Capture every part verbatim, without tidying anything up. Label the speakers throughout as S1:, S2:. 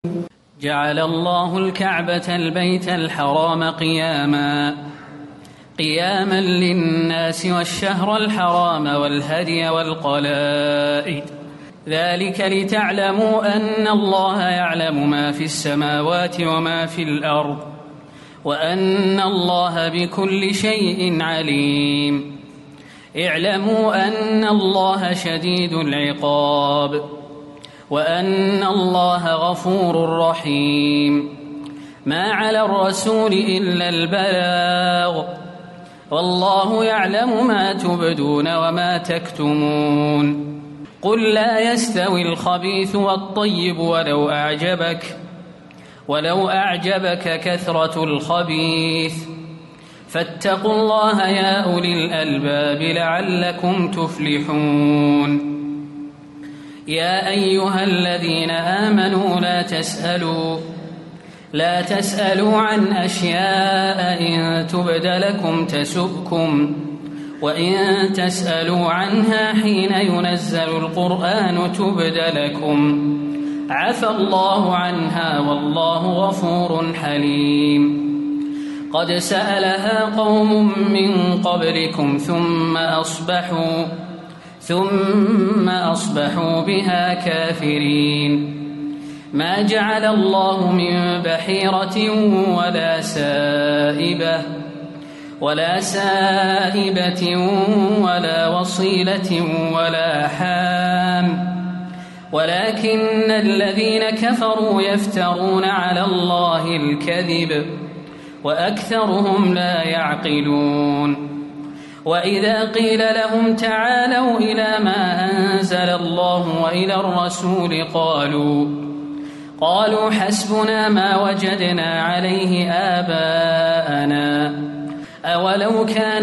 S1: جعل الله الكعبة البيت الحرام قياما قياما للناس والشهر الحرام والهدي والقلائد ذلك لتعلموا أن الله يعلم ما في السماوات وما في الأرض وأن الله بكل شيء عليم. اعلموا أن الله شديد العقاب وأن الله غفور رحيم. ما على الرسول إلا البلاغ والله يعلم ما تبدون وما تكتمون. قل لا يستوي الخبيث والطيب ولو أعجبك ولو أعجبك كثرة الخبيث فاتقوا الله يا أولي الألباب لعلكم تفلحون. يا أيها الذين آمنوا لا تسألوا لا تسألوا عن أشياء إن تبد لكم تسؤكم وإن تسألوا عنها حين ينزل القرآن تبد لكم عفى الله عنها والله غفور حليم. قد سألها قوم من قبلكم ثم أصبحوا ثم أصبحوا بها كافرين. ما جعل الله من بحيرة ولا سائبة ولا سائبة ولا وصيلة ولا حام ولكن الذين كفروا يفترون على الله الكذب وأكثرهم لا يعقلون. وإذا قيل لهم تعالوا إلى ما أنزل الله وإلى الرسول قالوا قالوا حسبنا ما وجدنا عليه آباءنا أولو كان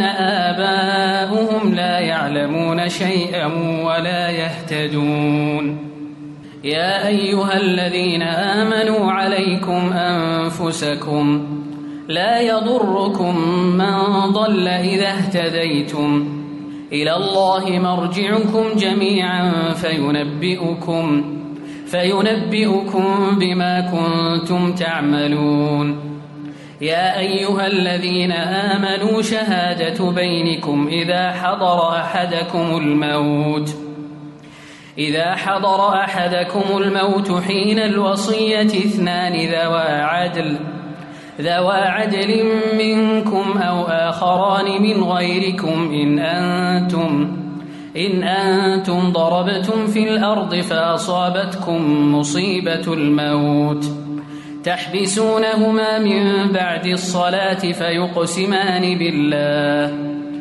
S1: آباؤهم لا يعلمون شيئا ولا يهتدون. يا أيها الذين آمنوا عليكم أنفسكم لا يضركم من ضل إذا اهتديتم إلى الله مرجعكم جميعا فينبئكم فينبئكم بما كنتم تعملون. يا أيها الذين آمنوا شهادة بينكم إذا حضر أحدكم الموت إذا حضر أحدكم الموت حين الوصية اثنان ذوى عدل ذوى عدل منكم أو آخران من غيركم إن أنتم إن أنتم ضربتم في الأرض فأصابتكم مصيبة الموت تحبسونهما من بعد الصلاة فيقسمان بالله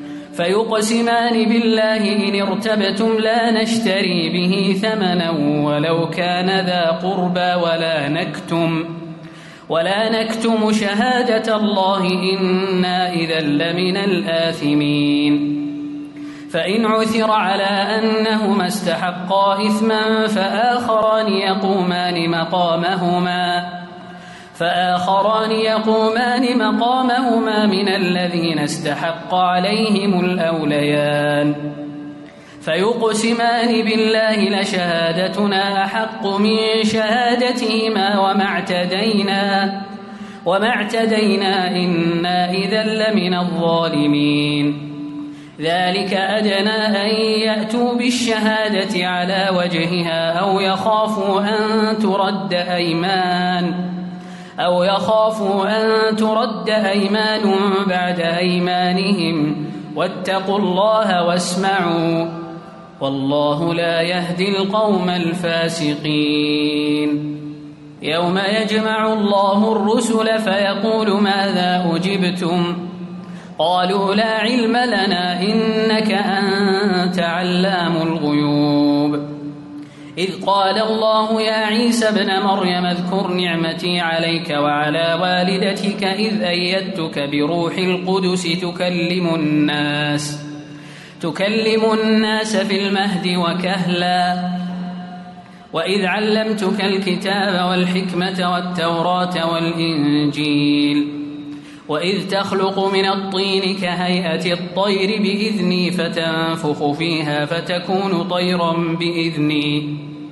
S1: فيقسمان بالله إن ارتبتم لا نشتري به ثمنا ولو كان ذا قربى ولا نكتم ولا نكتم شهادة الله إنا إذا لمن الآثمين. فإن عثر على أنهما استحقا إثما فآخران يقومان مقامهما فآخران يقومان مقامهما من الذين استحق عليهم الأوليان فيقسمان بالله لشهادتنا أحق من شهادتهما وما اعتدينا وما اعتدينا إنا إذا لمن الظالمين. ذلك أدنى أن يأتوا بالشهادة على وجهها أو يخافوا أن ترد أيمان أو يخافوا أن ترد أيمان بعد أيمانهم واتقوا الله واسمعوا والله لا يهدي القوم الفاسقين. يوم يجمع الله الرسل فيقول ماذا أجبتم قالوا لا علم لنا إنك أنت علام الغيوب. إذ قال الله يا عيسى ابن مريم اذكر نعمتي عليك وعلى والدتك إذ أيدتك بروح القدس تكلم الناس تكلم الناس في المهد وكهلا وإذ علمتك الكتاب والحكمة والتوراة والإنجيل وإذ تخلق من الطين كهيئة الطير بإذني فتنفخ فيها فتكون طيرا بإذني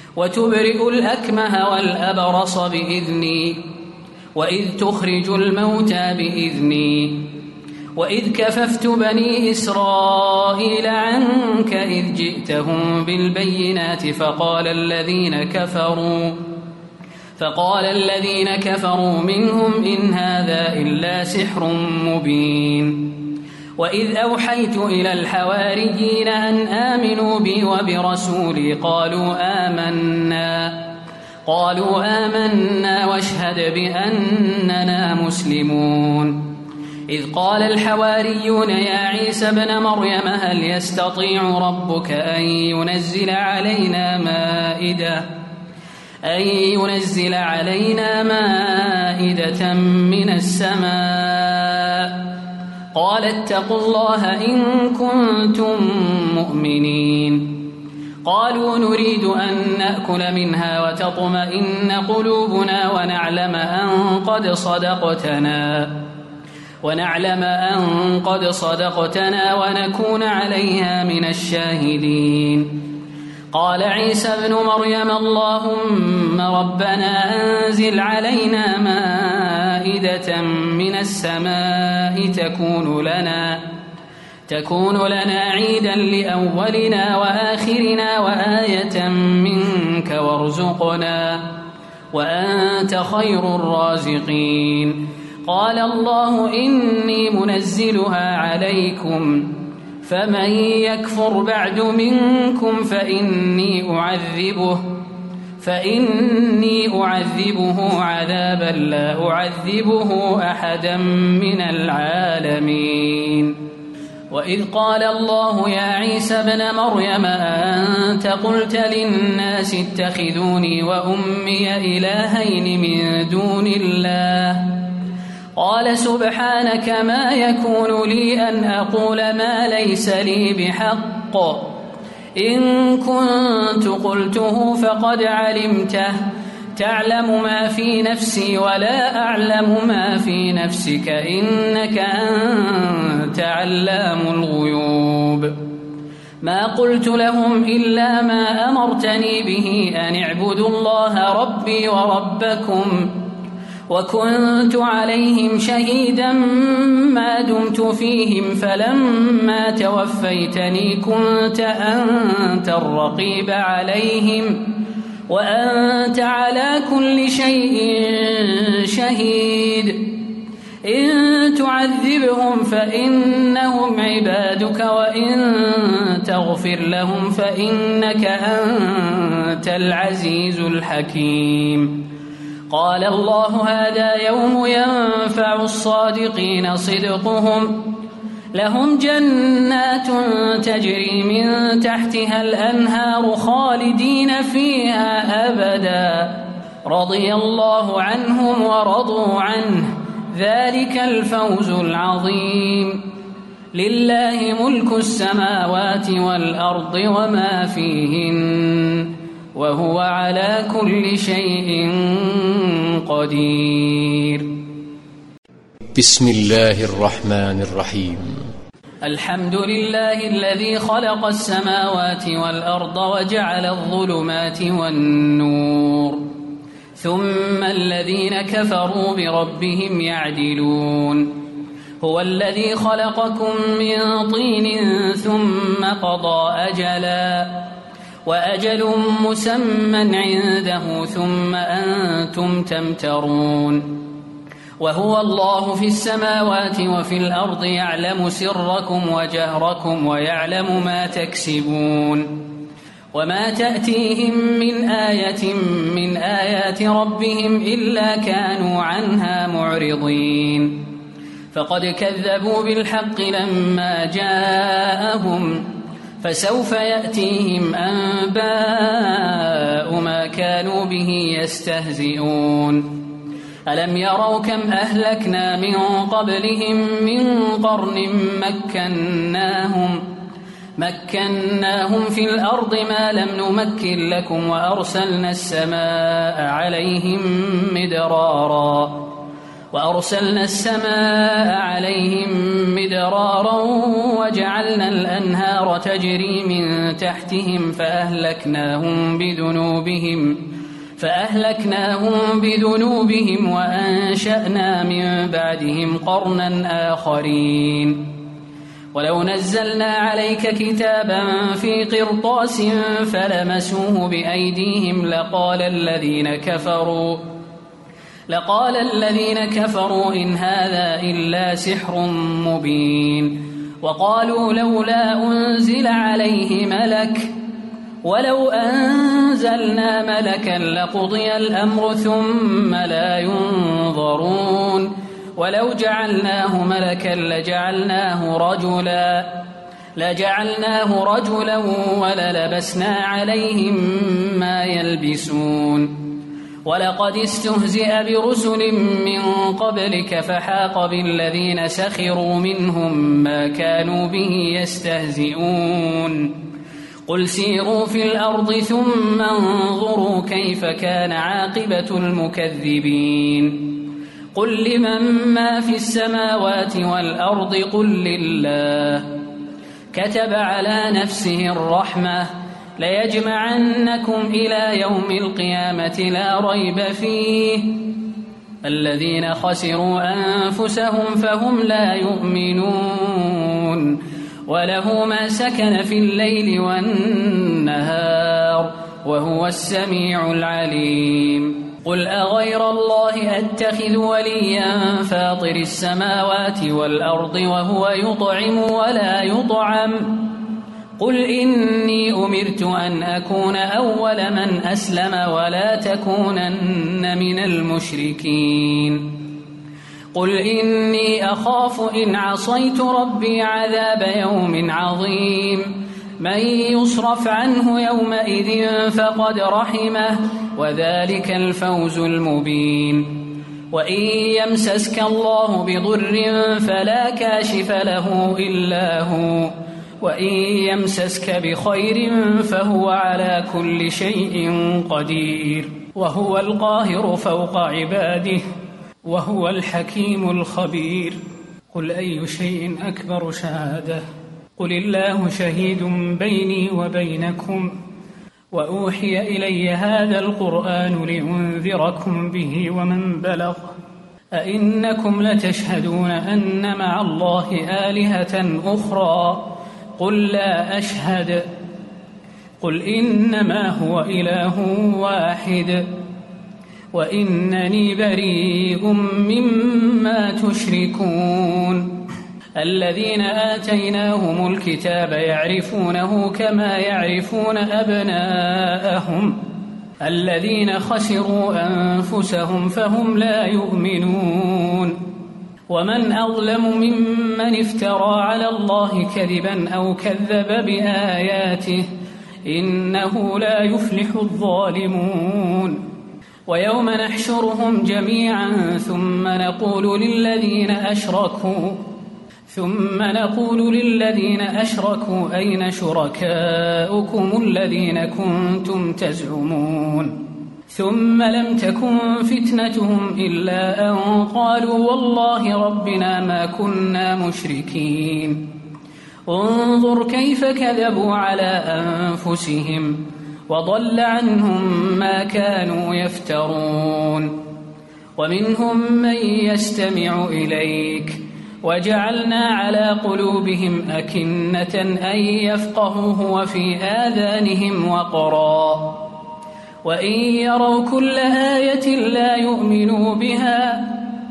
S1: وتبرئ الأكمه والأبرص بإذني وإذ تخرج الموتى بإذني وإذ كففت بني إسرائيل عنك إذ جئتهم بالبينات فقال الذين كفروا فقال الذين كفروا منهم إن هذا إلا سحر مبين وإذ أوحيت إلى الحواريين أن آمنوا بي وبرسولي قالوا آمنا قالوا آمنا واشهد بأننا مسلمون إذ قال الحواريون يا عيسى ابن مريم هل يستطيع ربك أن ينزل علينا مائدة أن ينزل علينا مائدة من السماء قال اتقوا الله إن كنتم مؤمنين قالوا نريد أن نأكل منها وتطمئن قلوبنا ونعلم أن قد صدقتنا ونعلم أن قد صدقتنا ونكون عليها من الشاهدين قال عيسى ابن مريم اللهم ربنا أنزل علينا مائدة من السماء تكون لنا تكون لنا عيدا لأولنا وآخرنا وآية منك وارزقنا وأنت خير الرازقين قال الله إني منزلها عليكم فمن يكفر بعد منكم فإني أعذبه فإني أعذبه عذابا لا أعذبه أحدا من العالمين وإذ قال الله يا عيسى ابن مريم أنت قلت للناس اتخذوني وأمي إلهين من دون الله قال سبحانك ما يكون لي أن أقول ما ليس لي بحق إن كنت قلته فقد علمته تعلم ما في نفسي ولا أعلم ما في نفسك إنك أنت علام الغيوب ما قلت لهم إلا ما أمرتني به أن اعبدوا الله ربي وربكم وكنت عليهم شهيدا ما دمت فيهم فلما توفيتني كنت أنت الرقيب عليهم وأنت على كل شيء شهيد إن تعذبهم فإنهم عبادك وإن تغفر لهم فإنك أنت العزيز الحكيم قال الله هذا يوم ينفع الصادقين صدقهم لهم جنات تجري من تحتها الأنهار خالدين فيها أبدا رضي الله عنهم ورضوا عنه ذلك الفوز العظيم لله ملك السماوات والأرض وما فيهن وهو على كل شيء قدير
S2: بسم الله الرحمن الرحيم
S1: الحمد لله الذي خلق السماوات والأرض وجعل الظلمات والنور ثم الذين كفروا بربهم يعدلون هو الذي خلقكم من طين ثم قضى أجلا وأجل مسمى عنده ثم أنتم تمترون وهو الله في السماوات وفي الأرض يعلم سركم وجهركم ويعلم ما تكسبون وما تأتيهم من آية من آيات ربهم إلا كانوا عنها معرضين فقد كذبوا بالحق لما جاءهم فسوف يأتيهم أنباء ما كانوا به يستهزئون ألم يروا كم أهلكنا من قبلهم من قرن مكناهم مكناهم في الأرض ما لم نمكن لكم وأرسلنا السماء عليهم مدرارا وأرسلنا السماء عليهم مدرارا وجعلنا الأنهار تجري من تحتهم فأهلكناهم بذنوبهم فأهلكناهم بذنوبهم وأنشأنا من بعدهم قرنا آخرين ولو نزلنا عليك كتابا في قرطاس فلمسوه بأيديهم لقال الذين كفروا لقال الذين كفروا إن هذا إلا سحر مبين وقالوا لولا أنزل عليه ملك ولو أنزلنا ملكا لقضي الأمر ثم لا ينظرون ولو جعلناه ملكا لجعلناه رجلا لجعلناه رجلا وللبسنا عليهم ما يلبسون ولقد استهزئ برسل من قبلك فحاق بالذين سخروا منهم ما كانوا به يستهزئون قل سيروا في الأرض ثم انظروا كيف كان عاقبة المكذبين قل لمن ما في السماوات والأرض قل لله كتب على نفسه الرحمة ليجمعنكم إلى يوم القيامة لا ريب فيه الذين خسروا أنفسهم فهم لا يؤمنون وله ما سكن في الليل والنهار وهو السميع العليم قل أغير الله أتخذ وليا فاطر السماوات والأرض وهو يطعم ولا يطعم قل إني أمرت أن أكون أول من أسلم ولا تكونن من المشركين قل إني أخاف إن عصيت ربي عذاب يوم عظيم من يصرف عنه يومئذ فقد رحمه وذلك الفوز المبين وإن يمسسك الله بضر فلا كاشف له إلا هو وإن يمسسك بخير فهو على كل شيء قدير وهو القاهر فوق عباده وهو الحكيم الخبير قل أي شيء أكبر شهادة قل الله شهيد بيني وبينكم وأوحي إلي هذا القرآن لأنذركم به ومن بلغ أئنكم لتشهدون أن مع الله آلهة أخرى قل لا أشهد قل إنما هو إله واحد وإنني بريء مما تشركون الذين آتيناهم الكتاب يعرفونه كما يعرفون أبناءهم الذين خسروا أنفسهم فهم لا يؤمنون ومن أظلم ممن افترى على الله كذبا أو كذب بآياته إنه لا يفلح الظالمون ويوم نحشرهم جميعا ثم نقول للذين أشركوا ثم نقول للذين أشركوا أين شركاؤكم الذين كنتم تزعمون ثم لم تكن فتنتهم إلا أن قالوا والله ربنا ما كنا مشركين انظر كيف كذبوا على أنفسهم وضل عنهم ما كانوا يفترون ومنهم من يستمع إليك وجعلنا على قلوبهم أكنة أن يفقهوه وفي آذانهم وقرا وإن يروا كل آية لا يؤمنوا بها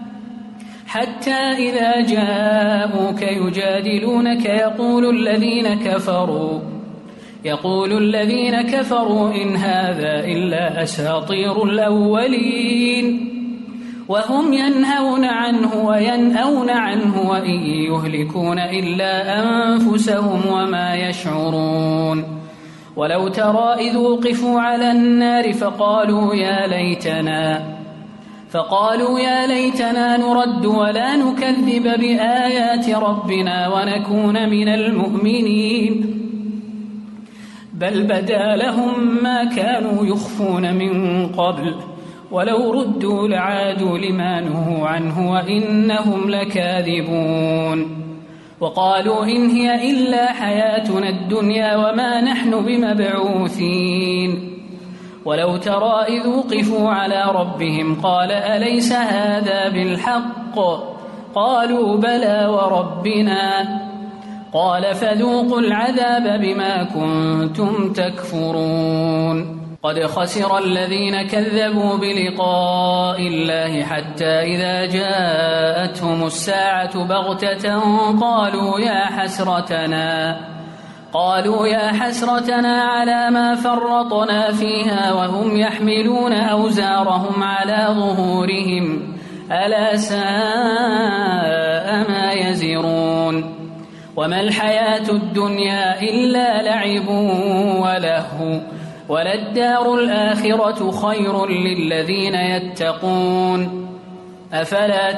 S1: حتى إذا جاءوك يجادلونك يقول الذين كفروا يقول الذين كفروا إن هذا إلا أساطير الأولين وهم ينهون عنه وينأون عنه وإن يهلكون إلا أنفسهم وما يشعرون ولو ترى إذ وقفوا على النار فقالوا يا ليتنا فقالوا يا ليتنا نرد ولا نكذب بآيات ربنا ونكون من المؤمنين بل بدا لهم ما كانوا يخفون من قبل ولو ردوا لعادوا لما نهوا عنه وإنهم لكاذبون وقالوا إن هي إلا حياتنا الدنيا وما نحن بمبعوثين ولو ترى إذ وقفوا على ربهم قال أليس هذا بالحق قالوا بلى وربنا قال فذوقوا العذاب بما كنتم تكفرون قد خسر الذين كذبوا بلقاء الله حتى إذا جاءتهم الساعة بغتة قالوا يا حسرتنا قالوا يا حسرتنا على ما فرطنا فيها وهم يحملون أوزارهم على ظهورهم ألا ساء ما يزرون وما الحياة الدنيا إلا لعب ولهو وللدار الآخرة خير للذين يتقون أفلا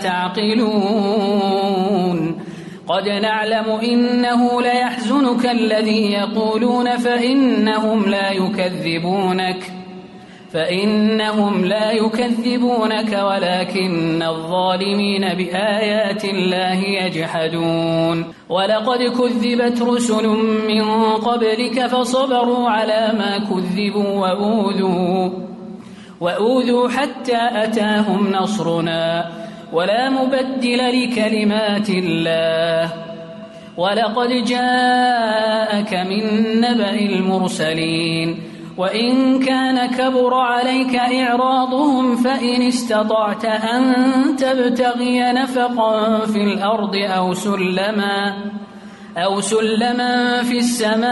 S1: تعقلون قد نعلم إنه ليحزنك الذي يقولون فإنهم لا يكذبونك فإنهم لا يكذبونك ولكن الظالمين بآيات الله يجحدون ولقد كذبت رسل من قبلك فصبروا على ما كذبوا وأوذوا وأوذوا حتى أتاهم نصرنا ولا مبدل لكلمات الله ولقد جاءك من نبأ المرسلين وإن كان كبر عليك إعراضهم فإن استطعت أن تبتغي نفقا في الأرض أو سلما أو سلما في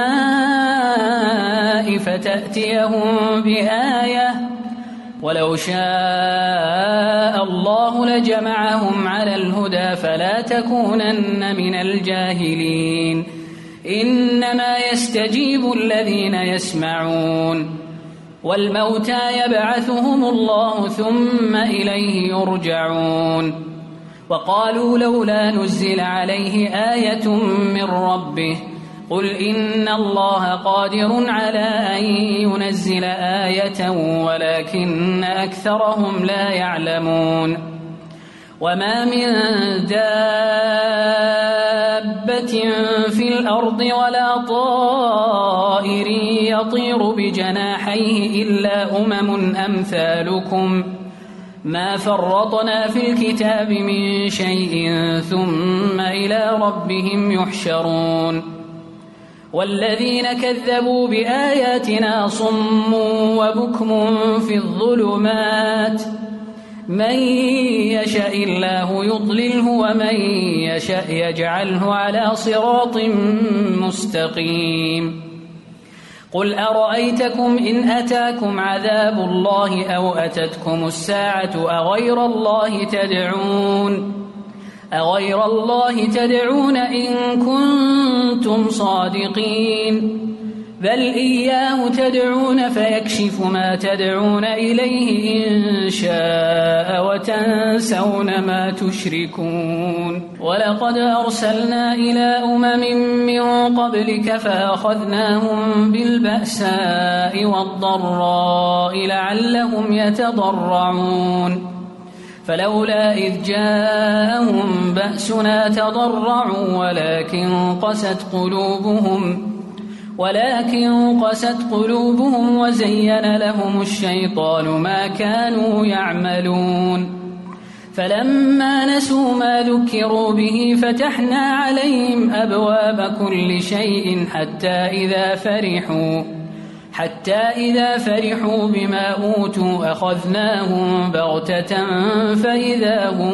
S1: السماء فتأتيهم بآية ولو شاء الله لجمعهم على الهدى فلا تكونن من الجاهلين إنما يستجيب الذين يسمعون والموتى يبعثهم الله ثم إليه يرجعون وقالوا لولا نزل عليه آية من ربه قل إن الله قادر على أن ينزل آية ولكن أكثرهم لا يعلمون وما من دابة في الأرض ولا طائر يطير بجناحيه إلا أمم أمثالكم ما فرطنا في الكتاب من شيء ثم إلى ربهم يحشرون والذين كذبوا بآياتنا صم وبكم في الظلمات من يشاء الله يضلله ومن يشاء يجعله على صراط مستقيم قل أرأيتكم إن أتاكم عذاب الله أو أتتكم الساعة أغير الله تدعون أغير الله تدعون إن كنتم صادقين بل إياه تدعون فيكشف ما تدعون إليه إن شاء وتنسون ما تشركون ولقد أرسلنا إلى أمم من قبلك فأخذناهم بالبأساء والضراء لعلهم يتضرعون فلولا إذ جاءهم بأسنا تضرعوا ولكن قست قلوبهم ولكن قست قلوبهم وزين لهم الشيطان ما كانوا يعملون فلما نسوا ما ذكروا به فتحنا عليهم أبواب كل شيء حتى إذا فرحوا حتى إذا فرحوا بما أوتوا أخذناهم بغتة فإذا هم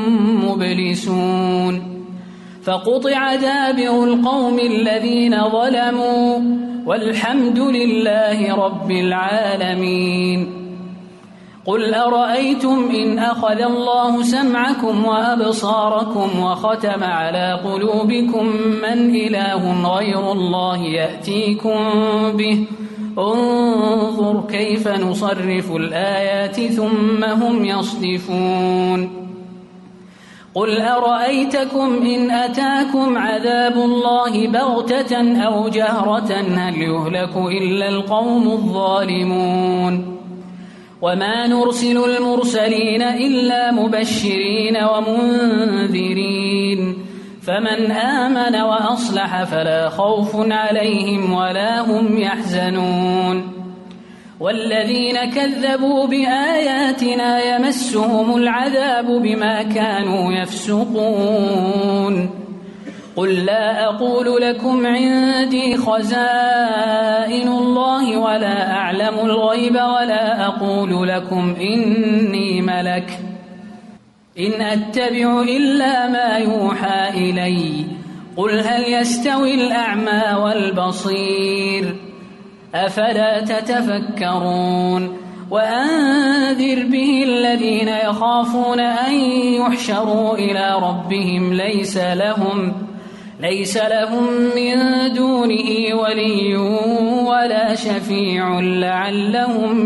S1: مبلسون فقطع دابر القوم الذين ظلموا والحمد لله رب العالمين قل أرأيتم إن أخذ الله سمعكم وأبصاركم وختم على قلوبكم من إله غير الله يأتيكم به انظر كيف نصرف الآيات ثم هم يصدفون قل أرأيتكم إن أتاكم عذاب الله بغتة أو جهرة هل يهلك إلا القوم الظالمون وما نرسل المرسلين إلا مبشرين ومنذرين فمن آمن وأصلح فلا خوف عليهم ولا هم يحزنون والذين كذبوا بآياتنا يمسهم العذاب بما كانوا يفسقون قل لا أقول لكم عندي خزائن الله ولا أعلم الغيب ولا أقول لكم إني ملك إن أتبع إلا ما يوحى إلي قل هل يستوي الأعمى والبصير أفلا تتفكرون وأنذر به الذين يخافون أن يحشروا إلى ربهم ليس لهم ليس لهم من دونه ولي ولا شفيع لعلهم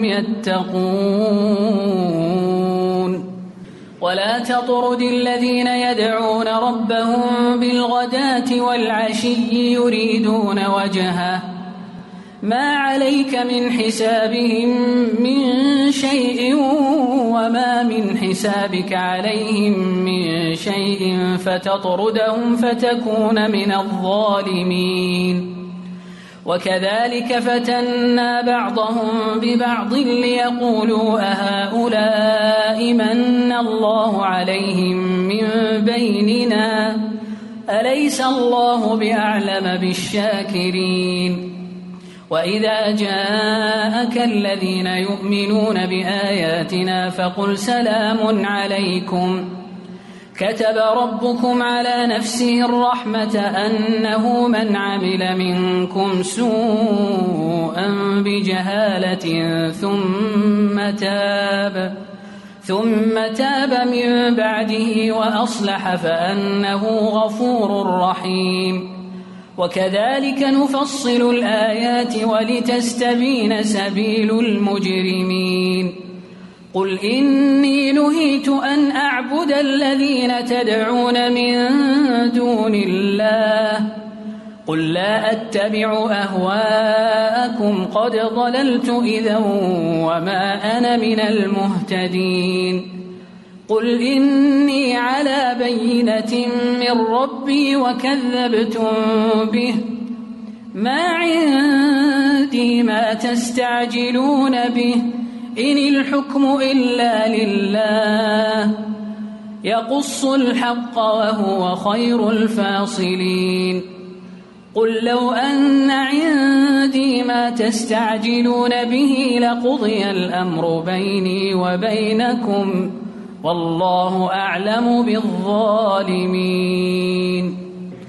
S1: يتقون ولا تطرد الذين يدعون ربهم بالغداة والعشي يريدون وجهه ما عليك من حسابهم من شيء وما من حسابك عليهم من شيء فتطردهم فتكون من الظالمين وكذلك فتنا بعضهم ببعض ليقولوا أهؤلاء من الله عليهم من بيننا أليس الله بأعلم بالشاكرين وإذا جاءك الذين يؤمنون بآياتنا فقل سلام عليكم كتب ربكم على نفسه الرحمة أنه من عمل منكم سوءا بجهالة ثم تاب ثم تاب من بعده وأصلح فأنه غفور رحيم وكذلك نفصل الآيات ولتستبين سبيل المجرمين قل إني نهيت أن أعبد الذين تدعون من دون الله قل لا أتبع أهواءكم قد ضللت إذا وما أنا من المهتدين قل إني على بينة من ربي وكذبتم به ما عندي ما تستعجلون به إن الحكم إلا لله يقص الحق وهو خير الفاصلين قل لو أن عندي ما تستعجلون به لقضي الأمر بيني وبينكم والله أعلم بالظالمين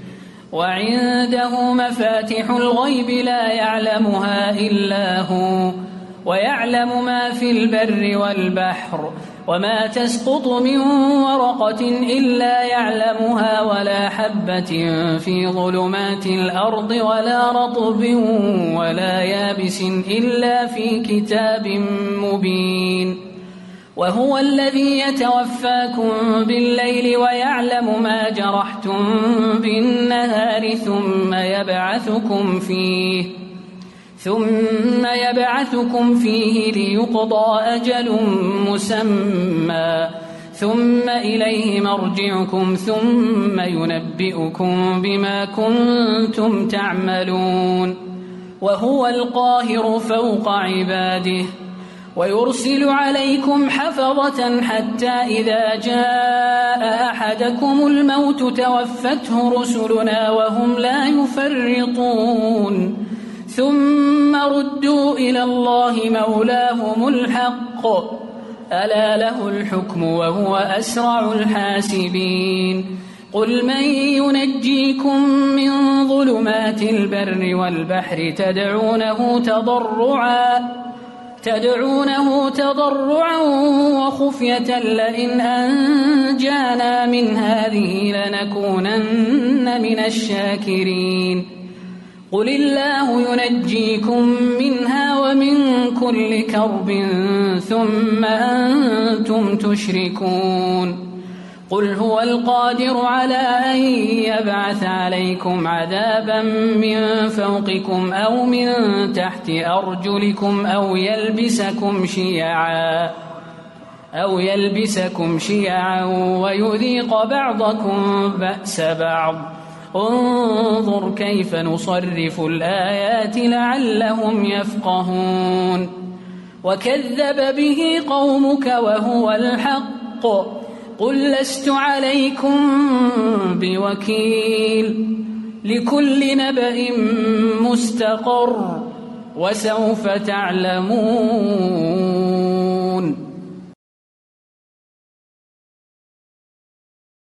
S1: وعنده مفاتح الغيب لا يعلمها إلا هو ويعلم ما في البر والبحر وما تسقط من ورقة إلا يعلمها ولا حبة في ظلمات الأرض ولا رطب ولا يابس إلا في كتاب مبين وهو الذي يتوفاكم بالليل ويعلم ما جرحتم بالنهار ثم يبعثكم فيه ثم يبعثكم فيه ليقضى أجل مسمى ثم إليه مرجعكم ثم ينبئكم بما كنتم تعملون وهو القاهر فوق عباده ويرسل عليكم حفظة حتى إذا جاء أحدكم الموت توفته رسلنا وهم لا يفرطون ثم ردوا إلى الله مولاهم الحق ألا له الحكم وهو أسرع الحاسبين قل من ينجيكم من ظلمات البر والبحر تدعونه تضرعا تدعونه تضرعا وخفية لئن أنجانا من هذه لنكونن من الشاكرين قل الله ينجيكم منها ومن كل كرب ثم أنتم تشركون قل هو القادر على أن يبعث عليكم عذابا من فوقكم أو من تحت أرجلكم أو يلبسكم شيعا أو يلبسكم شيعا ويذيق بعضكم بأس بعض انظر كيف نصرف الآيات لعلهم يفقهون وكذب به قومك وهو الحق قل لست عليكم بوكيل لكل نبأ مستقر وسوف تعلمون.